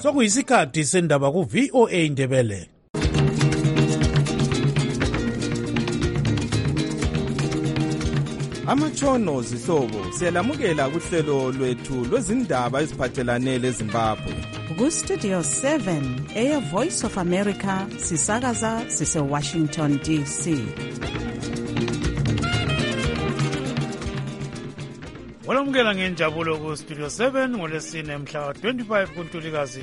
Sokuyisikhathi sendaba ku VOA Indebele. Amatshono zihlobo siyalamukela kuhlelo lwethu lwezindaba eziphathelane leZimbabwe. Ku-Studio 7 Air Voice of America sisakaza sise-Washington DC. Walamukela ngenjabulo ku-Studio 7 ngolesine mhla 25 kuNtulikazi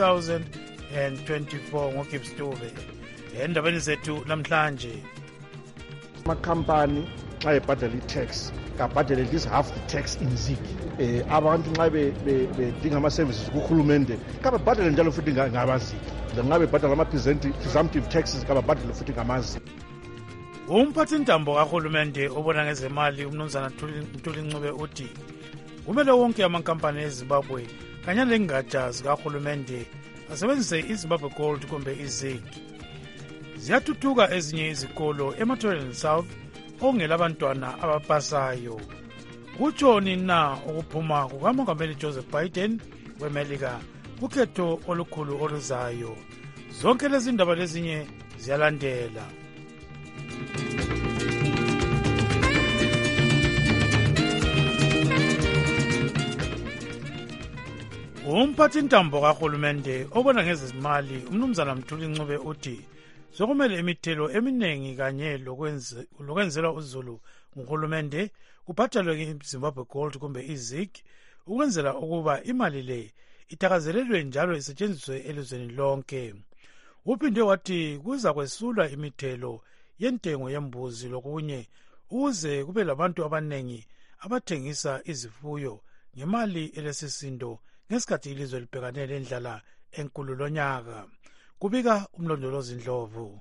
2024 ngoGibbs Dube. Endabeni zethu namhlanje. Amakhampani xa ebhadala i-tax kabhadele at least half the tax in Zig. Abantu nxa bedinga ama-services kuhulumende kababhadele njalo futhi ngabazigi. Nxa bebhadala ama-presumptive taxes kababhadele futhi ngamaZig. Umphathintambo kahulumende obona ngezemali umnumzana Mtuli-Ncube uthi kumele wonke amankampani eZimbabwe kanye lengatsha zikahulumende asebenzise iZimbabwe Gold kumbe iZig. Ziyathuthuka ezinye izikolo eMathoreni South okungelabantwana abapasayo. Kutshoni na ukuphuma kukamongameli Joseph Biden weMelika kukhetho olukhulu oluzayo. Zonke lezi ndaba lezinye ziyalandela. Umphathintambo kahulumende obona ngezimali umnumzana Mtuli-Ncube uthi sokumele imithelo eminingi kanye lokwenzelwa uzulu nguhulumende kubhadalwe iZimbabwe Gold kumbe iZig ukwenzela ukuba imali le itakazelelwe njalo isetshenziswe elizweni lonke. Uphinde wathi kuza kwesulwa imithelo yentengo yembuzi lokunye ukuze kube labantu abanengi abathengisa izifuyo ngemali elesisindo ngesikhathi ilizwe libhekane lendlala enkulu lonyaka. Kubika umlondolozi Ndlovu.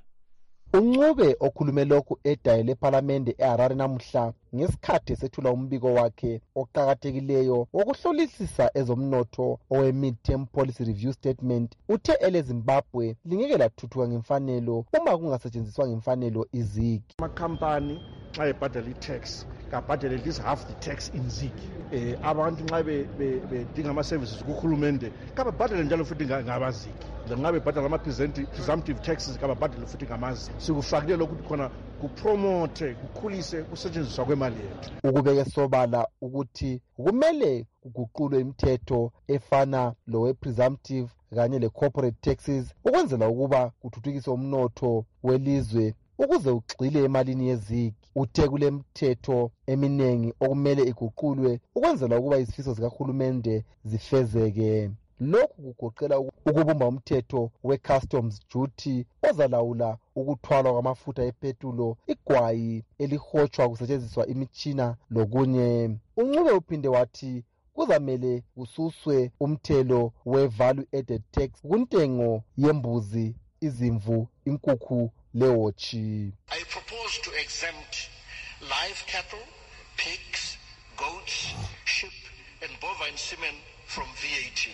uNcube okhulume lokhu edayile ePhalamende eHarare namuhla ngesikhathi esethula umbiko wakhe oqhakathekileyo wokuhlolisisa ezomnotho owe-Mid-Term Policy Review Statement. Uthe eleZimbabwe lingeke lathuthuka ngemfanelo uma kungasetshenziswa ngemfanelo iZig. Amakhampani xa ebhadala i-tax kabhadele at least half the tax in Zig. Abantu nxa bedinga ama-services kuhulumende kababhadele njalo futhi ngabazigi. Nxa bebhadala ama-presumptive taxes kababhadele futhi ngamaZig. Sikufakile lokuthi khona kupromote kukhulise kusetshenziswa kwemali yethu. Ukubeke sobala ukuthi kumele kuguqulwe imithetho efana lowe-presumptive kanye le-corporate taxes ukwenzela ukuba kuthuthukiswe umnotho welizwe ukuze ugxile emalini yeZig. Uthe kule mithetho eminengi okumele iguqulwe ukwenzela ukuba izifiso zikahulumende zifezeke. Lokhu kugoqela ukubumba umthetho we-customs duty ozalawula ukuthwalwa kwamafutha epetulo, igwayi elihotshwa kusetshenziswa imitshina lokunye. uNcube uphinde wathi kuzamele kususwe umthelo we-value added tax kuntengo yembuzi, izimvu, inkukhu lewotshi. I propose to exempt live cattle, pigs, goats, sheep and bovine semen from VAT.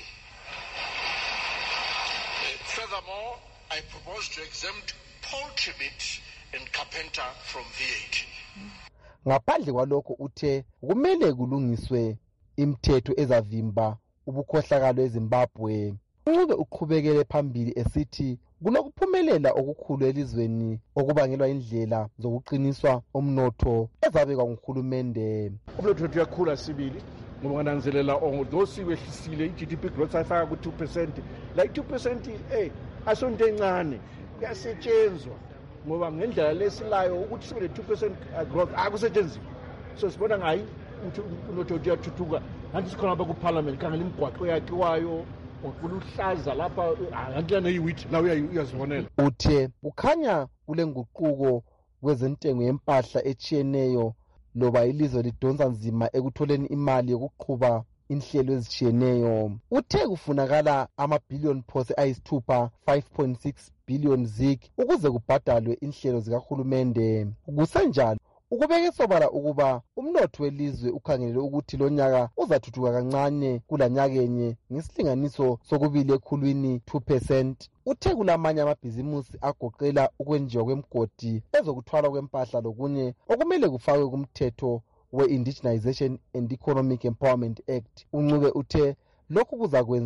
Furthermore, I propose to exempt poultry meat and carpenter from VAT. Ngaphandle kwalokho uthe kumele kulungiswe imithetho ezavimba ubukhohlakalo eZimbabwe. uNcube uqhubekele phambili esithi kulokuphumelela okukhulu elizweni okubangelwa indlela zokuqiniswa umnotho ezabekwa nguhulumende. Umnotho wethu uyakhula sibili ngoba ngananzelela although siwehlisile i-GDP growth ayifaka ku-2%, like 2% asonto encane kuyasetshenzwa ngoba ngendlela lesilayo ukuthi sibe le-2% growth akusetshenziswa. So sibona ngayi umnotho wethu uyathuthuka. Nanti sikhona lapha kuParliament khangela imigwaqo yakhiwayo kuluhlaza lapha akuyana yiwheat la uyazibonela. Uthe kukhanya kule nguquko kwezentengo yempahla echiyeneyo loba ilizwe lidonsa nzima ekutholeni imali yokuqhuba inhlelo ezitshiyeneyo. Uthe kufunakala amabhiliyoni phose ayisithupha 5.6 billion Zig ukuze kubhadalwe inhlelo zikahulumende. Kusenjalo ukubeke sobala ukuba umnotho welizwe ukhangelele ukuthi lonyaka uzathuthuka kancane kulanyakenye ngesilinganiso sokubili ekhulwini 2%. Uthe kulamanye amabhizimusi agoqela ukwenziwa kwemgodi ezokuthwala kwempahla lokunye okumele kufakwe kumthetho we-Indigenization and Economic Empowerment Act. uNcube uthe lokhu kuzakwenza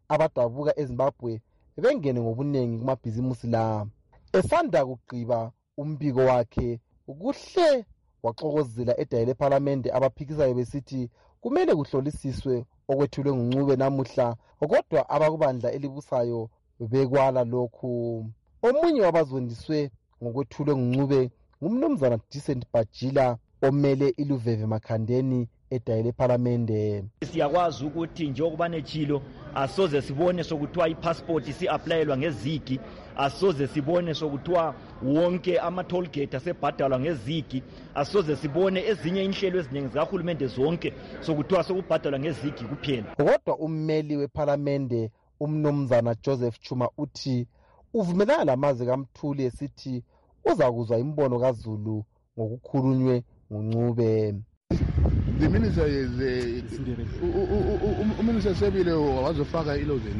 abadabuka eZimbabwe bengene ngobunengi kumabhizimusi la. Esanda kugqiba umbiko wakhe kuhle waxokozela edayile lephalamende abaphikisayo besithi kumele kuhlolisiswe okwethulwe nguNcube namuhla, kodwa abakubandla elibusayo bekwala lokhu. Omunye wabazondiswe ngokwethulwe nguNcube ngumnumzana Decent Bajila omele iLuveve Makhandeni edayile lephalamende. Siyakwazi ukuthi njengoba nechilo asoze sibone sokuthiwa ipassport isi-aplayelwa ngezigi, asoze sibone sokuthiwa wonke ama-toll gate asebhadalwa ngezigi, asoze sibone ezinye inhlelo eziningi zikahulumende zonke sokuthiwa sokubhadalwa ngezigi kuphela. Kodwa ummeli wephalamende umnumzana Joseph Chuma uthi uvumelana lamazwi kaMthuli esithi uzakuzwa imbono kaZulu ngokukhulunywe nguNcube. The minister is uMinister Sebile wazofaka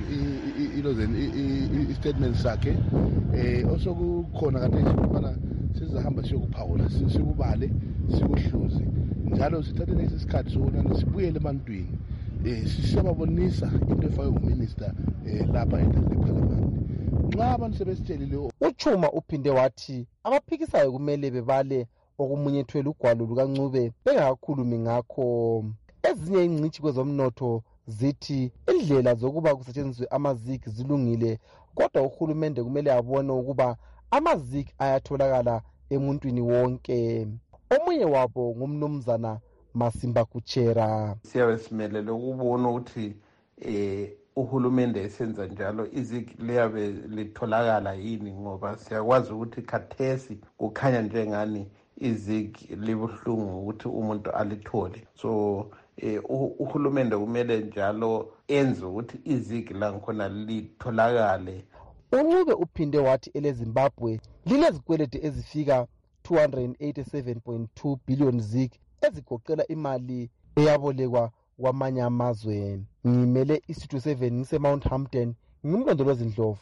ilozeni statement sakhe also kukhona kade sibona sizahamba siyokuphawula sikubale sikuhluze njalo sithathe lesi sikhathi sokubona sibuyele emantwini sisiyababonisa into efakwe nguminister lapha eParliament. Nxa abantu sebesitshelile uChuma uphinde wathi abaphikisayo kumele bebale okumunyethwele ugwalo lukaNcube bengakakhulumi ngakho. Ezinye ingcitshi kwezomnotho zithi indlela zokuba kusetshenziswe amazigi zilungile, kodwa uhulumende kumele abone ukuba amazigi ayatholakala emuntwini wonke. Omunye wabo ngumnumzana Masimba Kuchera. Siyabe simelele ukubona ukuthi uhulumende esenza njalo izigi liyabe litholakala yini, ngoba siyakwazi ukuthi khathesi kukhanya njengani izigi libuhlungu ukuthi umuntu alithole. So uhulumende kumele njalo enze ukuthi izigi lankhona litholakale. uNcube uphinde wathi eleZimbabwe lilezikweleti ezifika 287.2 billion zigi ezigoqela imali eyabolekwa kwamanye amazwe. Ngimele iStudio 7 ngiseMount Hampton, ngimlondolozi Ndlovu.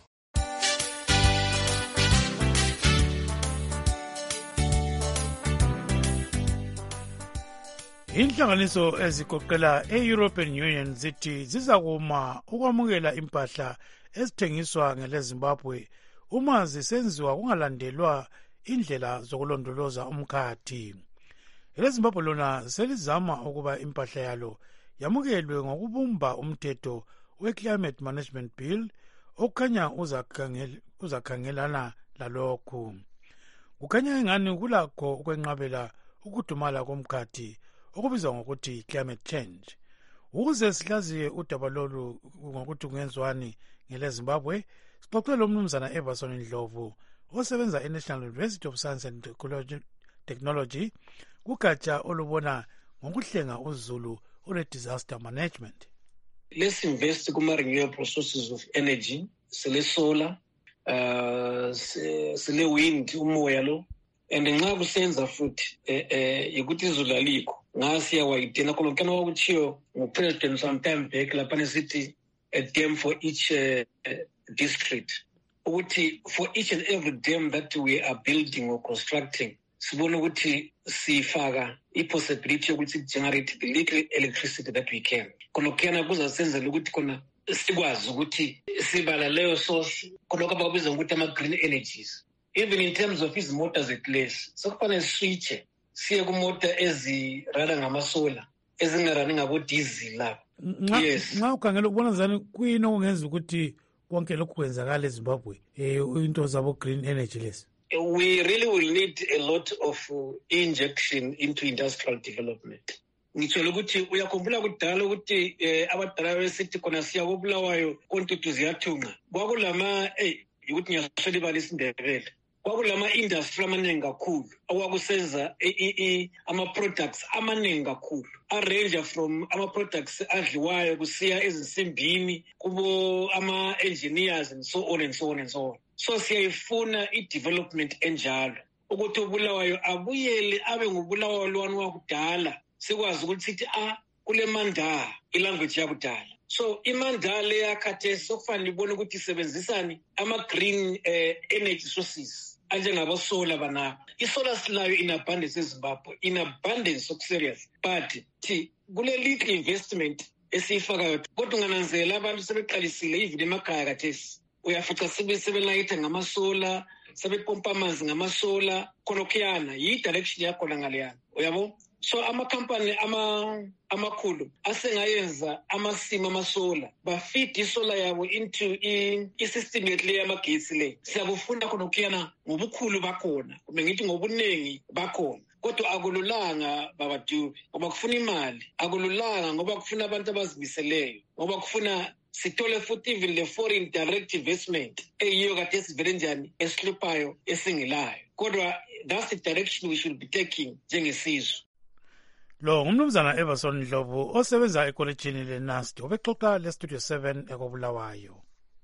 Inhlanganiso ezigoqela e-European Union zithi zizakuma ukwamukela impahla ezithengiswa ngeleZimbabwe uma zisenziwa kungalandelwa indlela zokulondoloza umkhathi. EleZimbabwe lona selizama ukuba impahla yalo yamukelwe ngokubumba umthetho we-Climate Management Bill okukhanya uzakhangelana lalokhu. Kukhanya engani kulakho ukwenqabela ukudumala komkhathi okubizwa ngokuthi climate change. Ukuze sihlaziye udaba lolu ngokuthi kungenziwani ngeleZimbabwe, sixoxele umnumzana Everson Ndlovu osebenza eNational University of Science and Technology kugatsha olubona ngokuhlenga uZulu ole-disaster management. Let's invest kuma-renewable sources of energy, sile-solar, sile-wind, umoya lo, and nxa kusenza futhi yikuthi izulu alikho ngasiya wayidena kolokana wakuchiyo ngupresident sometime back lapha sithi a dam for each district, ukuthi for each and every dam that we are building or constructing sibona ukuthi sifaka i-possibility yokuthi generate the little electricity that we can. Kolokana kuzasenzela ukuthi khona sikwazi ukuthi sibala leyo source kolokho abakubiza ngokuthi ama-green energies. Even in terms of his motors at least, sekufanele switche siye kumota ezirana ngamasola ezingarani ngabo-diesel lapho. Yes. Nxa ukhangela ukubona zani kuyini okungenza ukuthi konke lokhu kwenzakala eZimbabwe into zabo-green energy lesi? We really will need a lot of injection into industrial development. Ngitshela ukuthi uyakhumbula kudala ukuthi abadala besithi khona siya koBulawayo kontutu ziyathunqa. Kwakulama ukuthi ngiyaswela ibala isiNdebele. Kwakulama-industry amaningi kakhulu okwakusenza ama-products amaningi kakhulu arrange from ama-products adliwayo kusiya ezinsimbini kubo ama-engineers and so on and so on and so on. So siyayifuna i-development enjalo ukuthi uBulawayo abuyele abe nguBulawayo lwani wakudala, sikwazi ukuthi sithi kule Manda ilanguage yakudala. So imandale yakhathesi sokufanele ibone ukuthi isebenzisani ama-green energy sources anjengabosola banabo. Isolar silayo in abundance eZimbabwe, in abundance of serious, but kule little investment esiyifakayo kodwa ungananzela abantu sebeqalisile even emakhaya kathesi uyafica sebelayitha ngamasola sebepompa amanzi ngamasola khonokuyana yi-direction yakhona ngaleyana uyabo. So amakhampani amakhulu asengayenza amasimo amasola bafeed isola yabo into i-system yethu le yamagetsi le. Siyakufuna khonokuyana ngobukhulu bakhona kumbe ngithi ngobunengi bakhona kodwa akululanga babadubi ngoba kufuna imali, akululanga ngoba kufuna abantu abazimiseleyo, ngoba kufuna sithole futhi even le foreign direct investment eyiyo kade esivele njani esihluphayo esingelayo. Kodwa that's the direction we should be taking njengesizwe. Lo ngumnumzana Everson Ndlovu osebenza ekolejini leNAST obexoxa leStudio 7 ekobulawayo.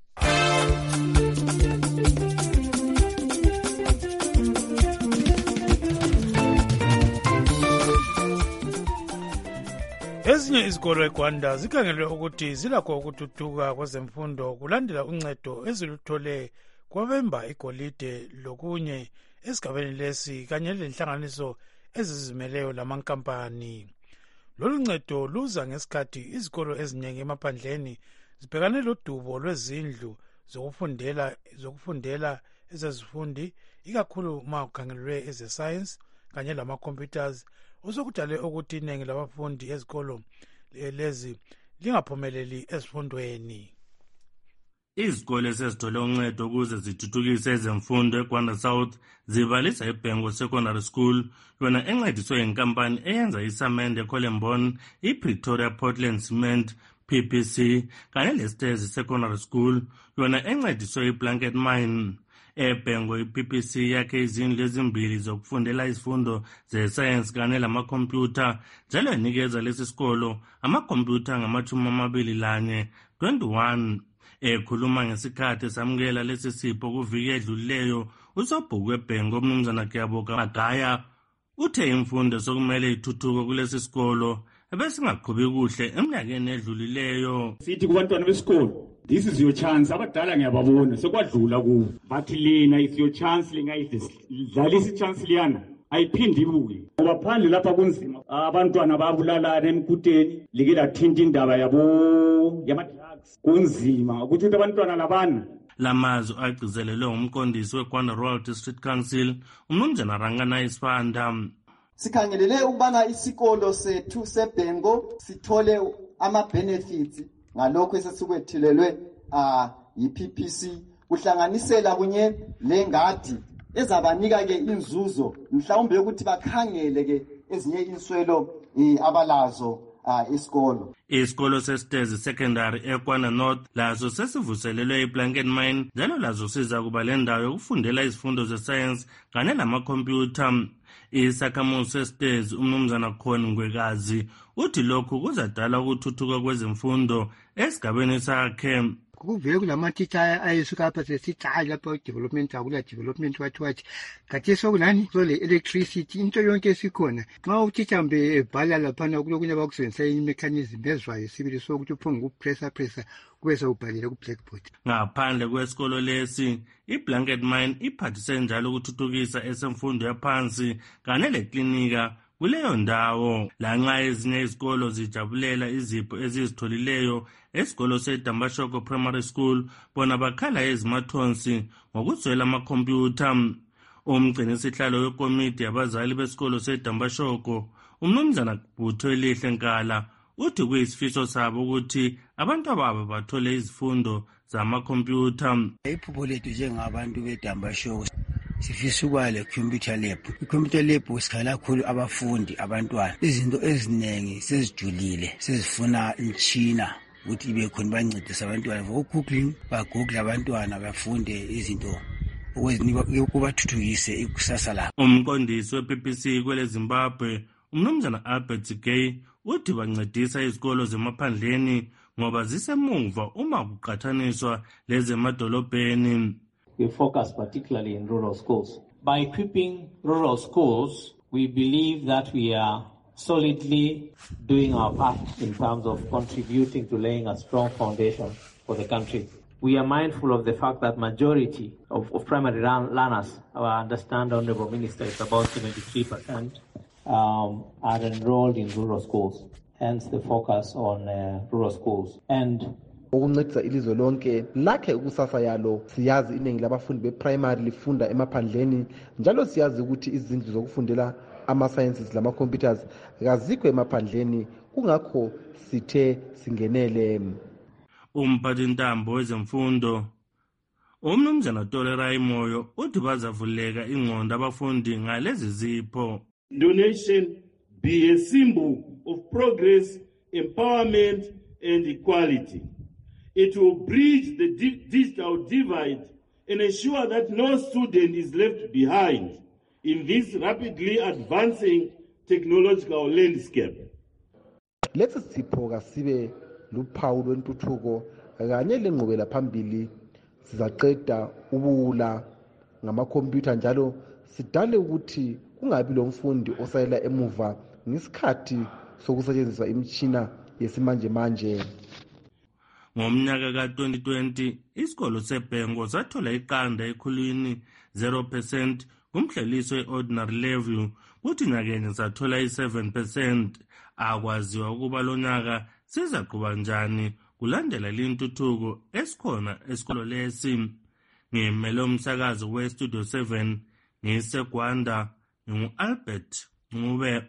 Ezinye izikolo eGwanda zikhangelwe ukuthi zilakho ukuthuthuka kwezemfundo kulandela uncedo eziluthole kwabemba igolide lokunye esigabeni lesi kanye lenhlanganiso ezizimeleyo lamankampani. Lolu ncedo luza ngesikhathi izikolo eziningi emaphandleni zibhekane lodubo lwezindlu zokufundela ezezifundi ikakhulu uma kukhangelwe eze-science kanye lama-computers osokudale ukuthi iningi labafundi ezikolo lezi lingaphumeleli ezifundweni. Izikole sezithole uncedo ukuze zithuthukise ezemfundo eGwanda South zibalisa iBhengu Secondary School yona encediswe yinkampani eyenza isamende eColembone, iPretoria Portland Cement PPC kanye leStairs Secondary School yona encediswe iBlanket Mine. eBhengu iPPC yakhe izindlu ezimbili zokufundela izifundo ze-science kanye lamakhompyutha njalo inikeza lesi sikolo amakhompyutha ngama-21 ekhuluma ngesikhathi esamukela lesi sipho kuviki edlulileyo usobhuku eBhengu umnumzana Kiyaboka Magaya uthe imfundo sokumele ithuthuke kulesi sikolo ebesingaqhubi kuhle eminyakeni edlulileyo. Sithi kubantwana besikolo, this is your chance. Abadala ngiyababona sekwadlula kuwo, bathi lena is your chance, lingayidlalisa ichance liyana ayiphindi ibuye ngoba phandle lapha kunzima, abantwana babulalana emkuteni like lathinta indaba yabo yama-drugs kunzima ukuthi abantwana labana. Lamazwi agcizelelwe umqondisi weGwanda Rural District Council umnumzana Rangana Isifanda. Sikhangelele ukubana isikolo sethu seBhengu sithole ama-benefits ngalokho esesikwethilelwe yi-PPC kuhlanganisela kunye lengadi ezabanika ke inzuzo mhlawumbe ukuthi bakhangele ke ezinye inswelo abalazo isikolo. Isikolo seStairs Secondary eGwanda North lazo sesivuselelwe iBlanket Mine njalo lazo siza kuba lendawo yokufundela izifundo ze-science kanye lamakhompyutha. Isakhamuzi seStairs umnumzana Khona Ngwekazi uthi lokhu kuzadala ukuthuthuka kwezemfundo esigabeni sakhe. Kuvele kulamatitsha ayesuka apha sesithi hayi lapha development akula development wathi kathi sokunani so le electricity into yonke esikhona xa utitsha mbe ebhala laphana kulokunye bakusebenzisa imechanism ezwayo sibili sokuthi uphonga ukupressa kube sewubhalile ku-blackboard. Ngaphandle kwesikolo lesi iBlanket Mine iphathise njalo ukuthuthukisa esemfundo yaphansi kanye leklinika kuleyo ndawo. Lanxa ezinye izikolo zijabulela izipho ezizitholileyo esikolo seDambashoko Primary School bona bakhala ezimathonsi ngokuswela amakhompyutha. Umgcinisihlalo wekomiti yabazali besikolo seDambashoko umnumzana Butho Elihle Nkala uthi kuyisifiso sabo ukuthi abantu ababo bathole izifundo zamakhompyutha. Iphupho lethu njengabantu beDambashoko sifisa ukuba le-computer lab. I-computer lab sikhala kakhulu abafundi abantwana. Izinto eziningi sezijulile sezifuna imtshina ukuthi ibe khona bancedisa abantwana for-googling, bagoogle abantwana bafunde izinto ukubathuthukise ikusasa labo. Umqondisi we-PPC kwele Zimbabwe umnumzana Albert Gay uthi bancedisa izikolo zemaphandleni ngoba zisemuva uma kuqhathaniswa lezemadolobheni. We focus particularly in rural schools. By equipping rural schools, we believe that we are solidly doing our part in terms of contributing to laying a strong foundation for the country. We are mindful of the fact that majority of primary learners, I understand, Honorable Minister, is about 73%, are enrolled in rural schools. hence the focus on rural schools. And ukuncedisa ilizwe lonke lakhe ukusasa yalo. Siyazi iningi labafundi be-primary lifunda emaphandleni, njalo siyazi ukuthi izindlu zokufundela ama-sciences lama-computers kazikho emaphandleni, kungakho sithe singenele. Umphathintambo wezemfundo uMnumzana Tole Rayimoyo uthi bazavuleka ingqondo abafundi ngalezi zipho. Donation be a symbol of progress, empowerment and equality. It will bridge the digital divide and ensure that no student is left behind in this rapidly advancing technological landscape. Lesi sipho kasibe luphawu lwentuthuko kanye lenqubela phambili. Sizaqeda ubuwula ngamakhompyutha njalo sidale ukuthi kungabi lo mfundi osayela emuva ngesikhathi sokusetshenziswa imitshina yesimanje manje. Ngomnyaka ka-2020 isikolo seBhengo sathola iqanda ekhulwini 0% kumhleliso we-ordinary level, kuthi nyakenye sathola i-7%. Akwaziwa ukuba lo nyaka sizaqhuba njani kulandela lintuthuko esikhona esikolo lesi. Ngimele umsakazo we-Studio 7 ngiseGwanda ngu-Albert Ncube.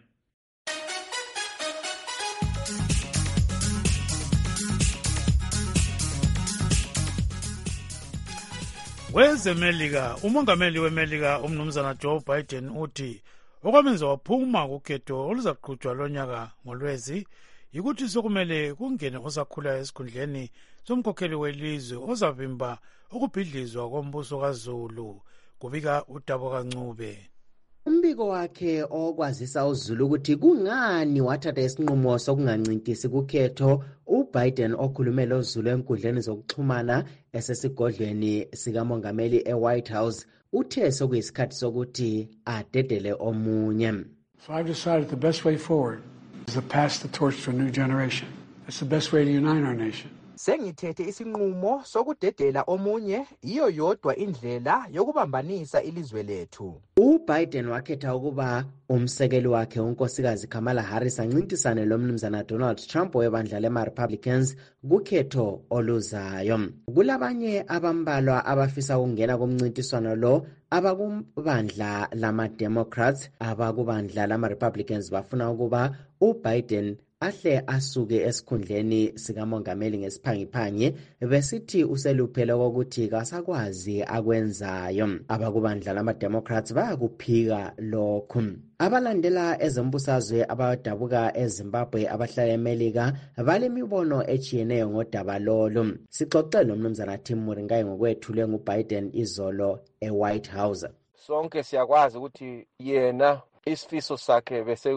Wezemelika, umongameli weMelika umnumzana Joe Biden uthi okwamenza waphuma kukhetho oluzaqhutshwa lonyaka ngoLwezi yikuthi sokumele kungene osakhula esikhundleni somkhokheli welizwe ozavimba ukubhidlizwa kombuso kaZulu, kubika uDabo kaNcube. Umbiko wakhe okwazisa uZulu ukuthi kungani wathatha isinqumo sokungancintisi kukhetho, uBiden okhulumela uZulu enkundleni zokuxhumana esesigodlweni sikamongameli eWhite House uthe sokuyisikhathi sokuthi adedele omunye. So I've decided the best way forward is to pass the torch to a new generation. That's the best way to unite our nation. Sengithethe isinqumo sokudedela omunye, iyo yodwa indlela yokubambanisa ilizwe lethu. uBiden wakhetha ukuba umsekeli wakhe unkosikazi Kamala Harris ancintisane lomnumzana Donald Trump webandla lema-Republicans kukhetho oluzayo. Kulabanye abambalwa abafisa ukungena kumncintiswano lo, abakubandla lama-Democrats, abakubandla lama-Republicans bafuna ukuba uBiden ahle asuke esikhundleni sikamongameli ngesiphangiphangi, besithi useluphele kokuthi kasakwazi akwenzayo. Abakubandla lama-Democrats bayakuphika lokhu. Abalandela ezembusazwe abadabuka eZimbabwe abahlala eMelika balemibono ejiyeneyo ngodaba lolu. Sixoxele umnumzana Tim Muringayi ngokwethulwe nguBiden izolo eWhite House. Sonke siyakwazi ukuthi yena isifiso sakhe bese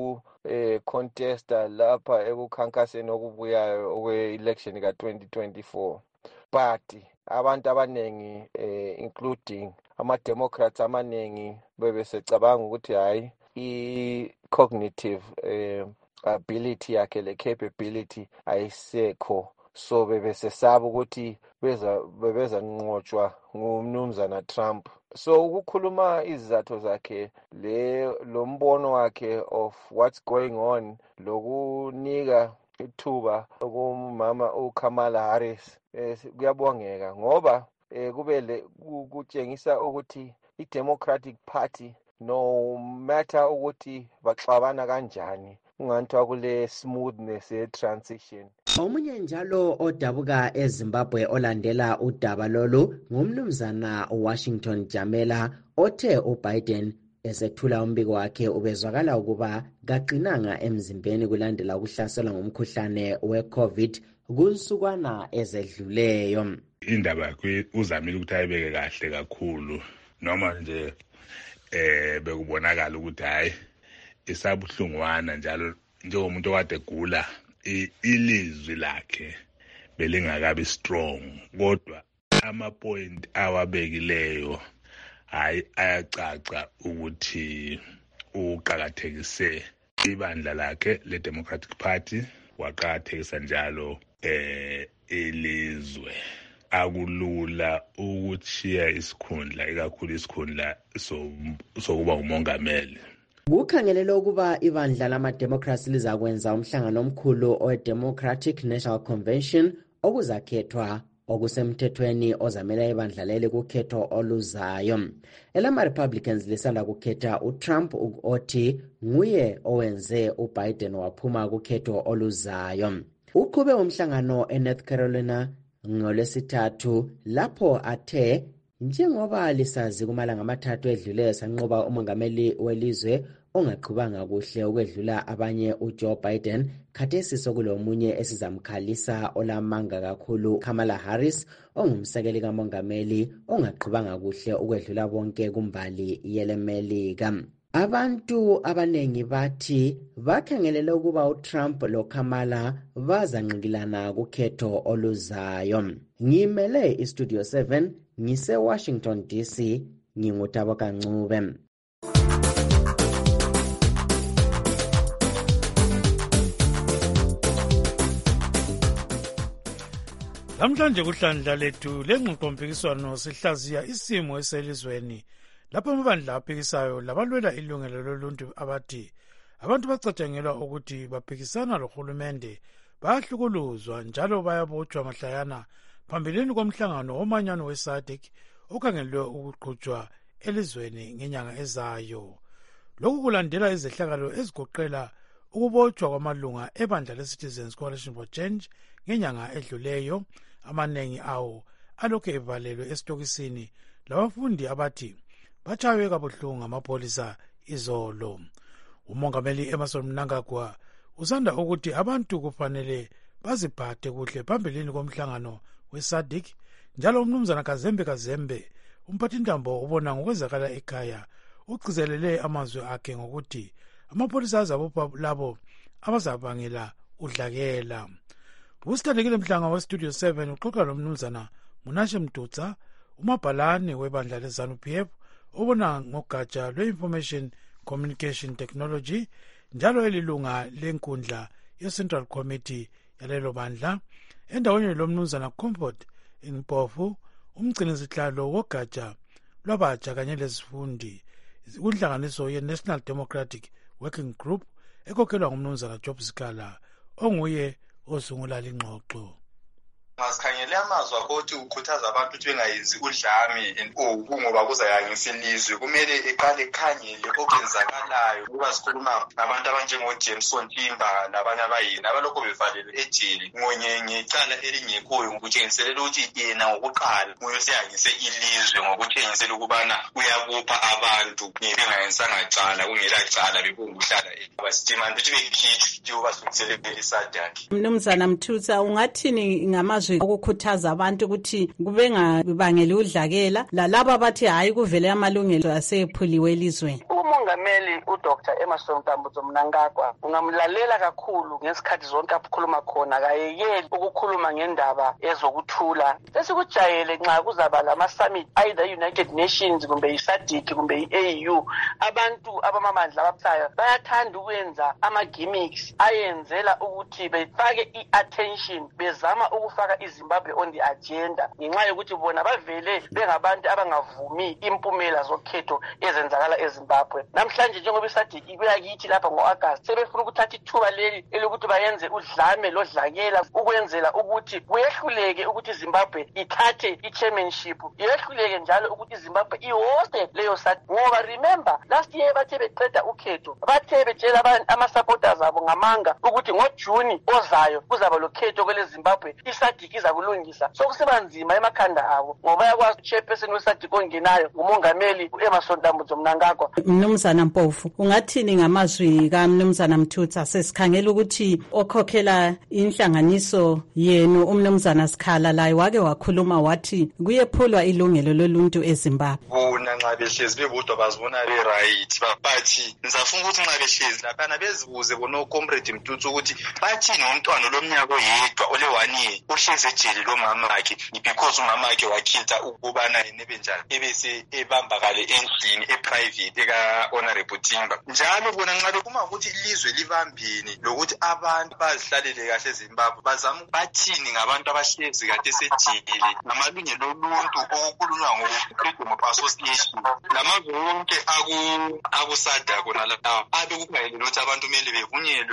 contesta lapha ekukhankaseni okubuyayo okwe-election ka-2024, but abantu abanengi including ama-Democrats amaningi bebesecabanga ukuthi hayi i-cognitive ability yakhe le-capability ayisekho, so bebesesaba ukuthi bebeza nqotshwa ngumnumzana Trump. So ukukhuluma izizathu zakhe lo mbono wakhe of what's going on, lokunika ithuba kumama uKamala Harris kuyabongeka ngoba kubele kutshengisa ukuthi i-Democratic Party no matter ukuthi baxabana kanjani unganthwa kule smoothness ye-transition. Omunye njalo odabuka eZimbabwe olandela udaba lolu ngumnumzana Washington Jamela othe uBiden esethula umbiko wakhe ubezwakala ukuba kaqinanga emzimbeni kulandela ukuhlaselwa ngomkhuhlane we-COVID kunsukwana ezedluleyo. Indaba yakhe uzamile ukuthi ayibeke kahle kakhulu, noma nje bekubonakala ukuthi hayi isabuhlungwana njalo njengomuntu okade gula ilizwi lakhe belingakabi strong, kodwa ama-point awabekileyo hayi ayacaca ukuthi uqakathekise ibandla lakhe le-Democratic Party, waqakathekisa njalo ilizwe. Akulula ukuthiya isikhundla, ikakhulu isikhundla sokuba umongameli. Kukhangelelwe ukuba ibandla lama-Democrats lizakwenza umhlangano omkhulu owe-Democratic National Convention okuzakhethwa okusemthethweni ozamela ibandla leli kukhetho oluzayo. Elama-Republicans lisanda kukhetha uTrump othi nguye owenze uBiden waphuma kukhetho oluzayo. Uqhube umhlangano eNorth Carolina ngolwesithathu lapho athe njengoba lisazi kumalanga amathathu edluleyo sanqoba umongameli welizwe ongaqhubanga kuhle ukwedlula abanye uJoe Biden, khathesi sokulomunye esizamkhalisa olamanga kakhulu Kamala Harris ongumsekeli kamongameli ongaqhubanga kuhle ukwedlula bonke kumbali yelemelika. Abantu abanengi bathi bakhangelele ukuba uTrump loKamala bazanqikilana kukhetho oluzayo. Ngimele iStudio 7 ngise Washington DC, ngingutabo Kancube. Namhlanje kuhlandla lethu lengxoxompikiswano sihlaziya isimo eselizweni lapho amabandla aphikisayo labalwela ilungelo loluntu abathi abantu bacatshangelwa ukuthi baphikisana lohulumende bayahlukuluzwa njalo bayabotshwa mahlayana phambilini komhlangano womanyano weSADC okhangelwe ukuqhutshwa elizweni ngenyanga ezayo. Lokhu kulandela izehlakalo ezigoqela ukubotshwa kwamalunga ebandla leCitizens Coalition for Change ngenyanga edluleyo, amanengi awo alokhu evalelwe esitokisini labafundi abathi batshaywe kabuhlungu ngamapholisa izolo. Umongameli Emmerson Mnangagwa usanda ukuthi abantu kufanele baziphathe kuhle phambilini komhlangano weSADC, njalo umnumzana Kazembe umphathintambo ubona ngokwenzakala ekhaya ugcizelele amazwi akhe ngokuthi amapholisa azabopha labo abazabangela udlakela. Usithandekile Mhlanga weStudio 7 uxoxa nomnumzana Munashe Mdutsa, umabhalane webandla leZANU-PF obona ngogatsha lwe-Information Communication Technology njalo elilunga lenkundla ye-Central Committee yalelo bandla, endaweni lomnumzana Comfort Mpofu, umgcinisihlalo wogatsha lwabatsha kanye lezifundi kunhlanganiso ye-National Democratic Working Group ekhokhelwa ngumnumzana Job Sikala onguye osungula lingxoxo. Ngasikhangele amazwi akothi ukhuthaza abantu ukuthi bengayenzi udlame ngoba kuzayangisa ilizwe. Kumele eqale ekhangele okwenzakalayo ukuba sikhuluma nabantu abanjengoJameson Timba nabanye abayini abalokho bevalelwe ejele ngecala elingekhoyo ngokutshengisela ukuthi yena ngokuqala nguye oseyangise ilizwe ngokutshengisela ukubana uyabopha abantu bengayenzanga cala kungela cala bekunguhlala abasitimani ukuthi bekhitshwe njengoba sukisele iSADC. Mnumzana Mthutsa, ungathini ngamazwi ukukhuthaza abantu ukuthi kubengabangeli udlakela lalabo bathi hayi kuvele amalungelo asephuliwe elizweni? Umongameli uDr. Emmerson Mnangagwa ungamlalela kakhulu ngesikhathi zonke akhuluma khona, kayekeli ukukhuluma ngendaba ezokuthula. Sesikujayele nxa kuzaba lama-summit either United Nations kumbe iSADC kumbe i-AU, abantu abamamandla abaphayo bayathanda ukwenza ama-gimmicks ayenzela ukuthi befake i-attention, bezama ukufaka iZimbabwe on the agenda ngenxa yokuthi bona bavele bengabantu abangavumi impumela zokhetho ezenzakala eZimbabwe. Namhlanje njengoba iSADC ibuya kithi lapha ngo-August, sebefuna ukuthatha ithuba leli elokuthi bayenze udlame lodlakela ukwenzela ukuthi kuyehluleke ukuthi iZimbabwe ithathe i-chairmanship, yehluleke njalo ukuthi iZimbabwe ihoste leyo SADC. Ngoba remember last year bathe beqeda ukhetho bathe betshela ama-supporters abo ngamanga ukuthi ngoJuni ozayo kuzaba lokhetho kwele Zimbabwe iSADC iza kulungisa. Sokusiba nzima emakhanda abo ngoba yakwazi uchairperson weSADC ongenayo ngumongameli uEmmerson Mnangagwa. Mnumzana Mpofu, ungathini ngamazwi kaMnumzana Mthutsa? Sesikhangela ukuthi okhokhela inhlanganiso yenu uMnumzana Sikhala laye wake wakhuluma wathi kuyephulwa ilungelo loluntu eZimbabwe. Bona nxa behlezi bebodwa bazibona be-right, bathi ngizafuna ukuthi nxa behlezi laphana bezibuze bona uComrade Mthutsa ukuthi bathini ngomntwana olomnyaka oyedwa ole-1 year uhlezi ejele lomamakhe because umamakhe wakhitha ukubana yena ebenjani ebese ebambakale endlini eprivate Honorable Timber. Njalo bona nxa bekuma ukuthi ilizwe libambini lokuthi abantu bazihlalele kahle eZimbabwe bazama bathini ngabantu abahlezi kade sejele namalungelo oluntu okukhulunywa ngo-Freedom of Association lamazwe wonke akusada kona lapha abe kungayelele ukuthi abantu kumele bevunyelwe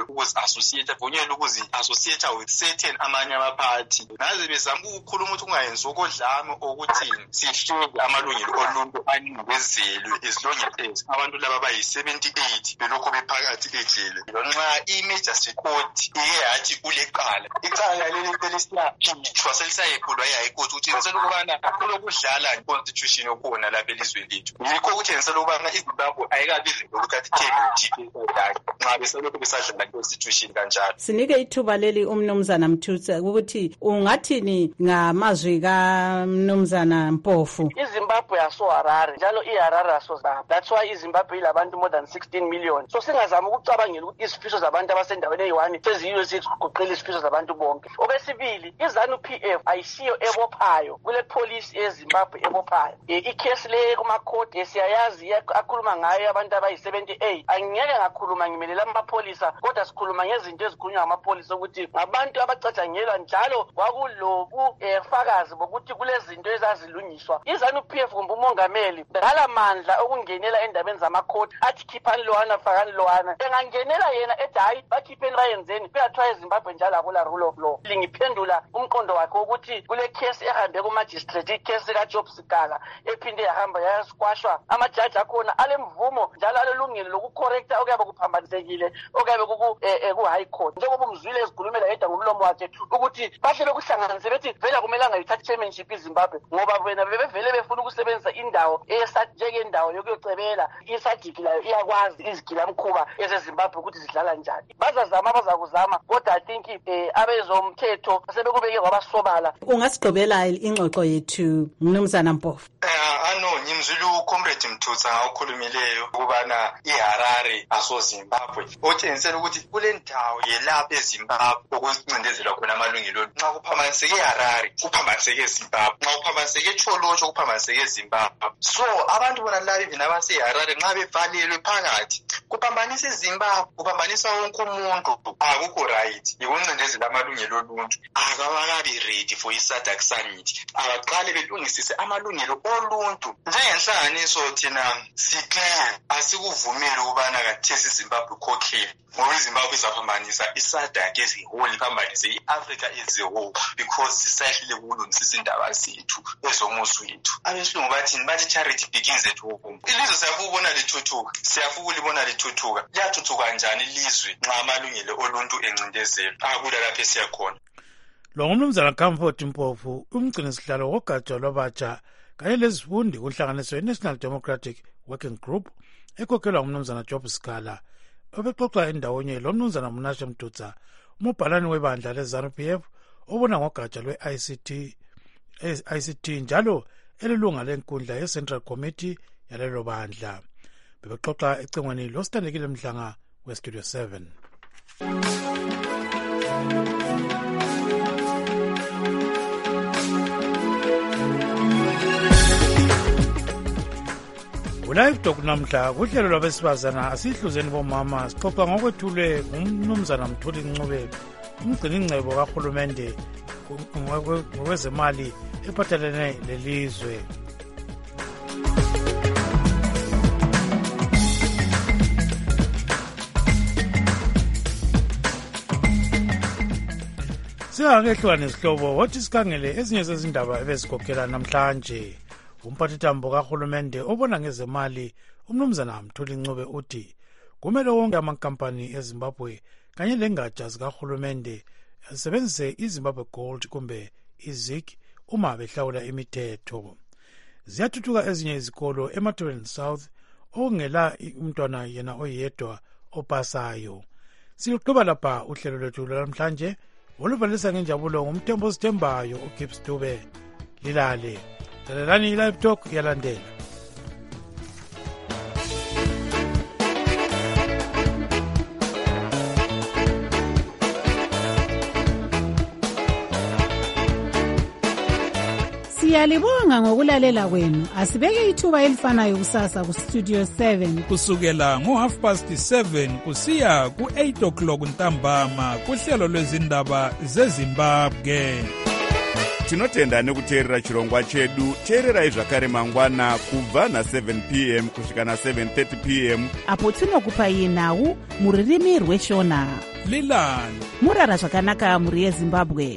ukuzi-associate with certain amanye amaphathi naze bezama ukukhuluma ukuthi kungayenzi okodlame okuthini sihleli amalungelo oluntu anikezelwe as long as abantu laba bayi-78 belokhu bephakathi ejele nxa i-Majesty Court ike yathi kulecala icala leli selisiyaphithwa selisayephulwa yi-High Court utshengisela ukubana kulokudlala i-constitution okhona lapha elizweni lethu yikho ukutshengisela ukubana iZimbabwe ayikabivele ukuthi athithenge nxa beselokhu besadlala i-constitution kanjalo. Sinike ithuba leli umnumzana Mthutsa ukuthi ungathini ngamazwi kaMnumzana Mpofu. iZimbabwe yaso Harare njalo iHarare yaso Zimbabwe. That's why iZimbabwe ilabantu more than 16 million. So singazama ukucabangela ukuthi izifiso zabantu abasendaweni eyi-1 seziyiyo ziguqela izifiso zabantu bonke. Okwesibili, iZANU-PF ayisiyo ebophayo kule police eZimbabwe ebophayo. Ikhesi le kuma-court siyayazi akhuluma ngayo abantu abayi-78 angeke ngakhuluma ngimelela amapholisa kodwa sikhuluma ngezinto ezikhulunywa ngamapolisa ukuthi ngabantu abacatshangelwa njalo kwakulobufakazi bokuthi kulezinto ezazilungiswa. iZANU-PF kumbe umongameli ngala mandla okungenela endabeni zama-court athi khiphani lowana fakani lowana engangenela yena ethi hayi bakhipheni bayenzeni kuyathiwa eZimbabwe njalo akula rule of law. Lingiphendula umqondo wakhe ukuthi kule case ehambe kumagistrate icase kaJob Sikala ephinde yahamba yasquashwa amajaji akhona alemvumo njalo alelungelo lokucorrecta okuyabe kuphambanisekile okuyabe ku-High Court njengoba umzwile ezikhulumela yedwa ngomlomo wakhe ukuthi bahle bekuhlanganise bethi vele akumelanga yithathe chairmanship iZimbabwe ngoba wena bebevele befuna ukusebenzisa indawo njengendawo yokuyocebela isadiki layo iyakwazi izigilamkhuba ezeZimbabwe ukuthi zidlala njani. Bazakuzama kodwa I think abezomthetho sebekubeke kwabasobala. Ungasigqibela ingxoxo yethu Mnumzana Mpofu. Ngimzwile uComrade Mthutsa ngawukhulumileyo ukubana iHarare asoZimbabwe otshengisela ukuthi kule ndawo yelapha eZimbabwe okucindezelwa khona amalungelo nxa kuphambaniseke iHarare kuphambaniseke eZimbabwe nxa kuphambaniseke eTsholotsho kuphambaniseke eZimbabwe. So abantu bona laba even abaseHarare nxa bevalelwe phakathi kuphambanisa iZimbabwe kuphambanisa wonke umuntu akukho right yikuncindezela amalungelo oluntu akabakabi ready for iSADC summit abaqale belungisise amalungelo oluntu. Njengenhlanganiso thina siclear asikuvumeli ukubana kathesi iZimbabwe ikhokhele ngoba iZimbabwe izaphambanisa iSADC as a whole iphambanise iAfrica as a whole because sisahlile ukulungisisa indaba zethu ezomuso wethu. Abesilungu bathi charity begins at home. Ilizwe siyafuna ulibona lithuthuka liyathuthuka njani ilizwe nxa amalungelo oluntu encindezelwe akula lapho esiyakhona. Lo ngumnumzana Comfort Mpofu umgcinisihlalo wogatsha lwabatsha kanye lezifundi kuhlanganiswe i-National Democratic Working Group ekhokhelwa ngumnumzana Job Sikala obexoxa endawonye lo mnumzana Mnashe Mthutsa umubhalani webandla leZANU-PF obona ngogatsha lwe-ICT njalo elilunga lenkundla ye-Central Committee yalelo bandla. Bebexoxa ecingweni loSithandekile Mhlanga weStudio 7. Live Talk namhla kuhlelo lwabesifazana asihluzeni bomama sixoxa ngokwethulwe ngumnumzana Mthuli Ncube umgcini ingcebo kahulumende ngokwezemali ephathelene lelizwe. Singakehlwa nesihlobo wathi sikhangele ezinye zezindaba ebezikhokhela namhlanje. Umphathitambo kahulumende obona ngezemali umnumzana Mthuli Ncube uthi kumele wonke amankampani eZimbabwe kanye lengatsha zikahulumende asebenzise iZimbabwe Gold kumbe iZIG uma behlawula imithetho. Ziyathuthuka ezinye izikolo eMatabeleland South okungela umntwana yena oyedwa opasayo. Siluqhuba lapha uhlelo lwethu lwamhlanje oluvalisa ngenjabulo ngumthembo sithembayo uGibbs Dube. Lilale lalelani Live Talk yalandela. Siyalibonga ngokulalela kwenu. Asibeke ithuba elifanayo kusasa ku Studio 7 kusukela ngo7:30 kusiya ku8 o'clock ntambama kuhlelo lwezindaba zeZimbabwe. Tinotenda nekuteerera chirongwa chedu. Teererai zvakare mangwana kubva na7 p.m. kusvika na7:30 p.m. apo tinokupai nhau muririmi rweshona. Lilani murara zvakanaka muri yeZimbabwe.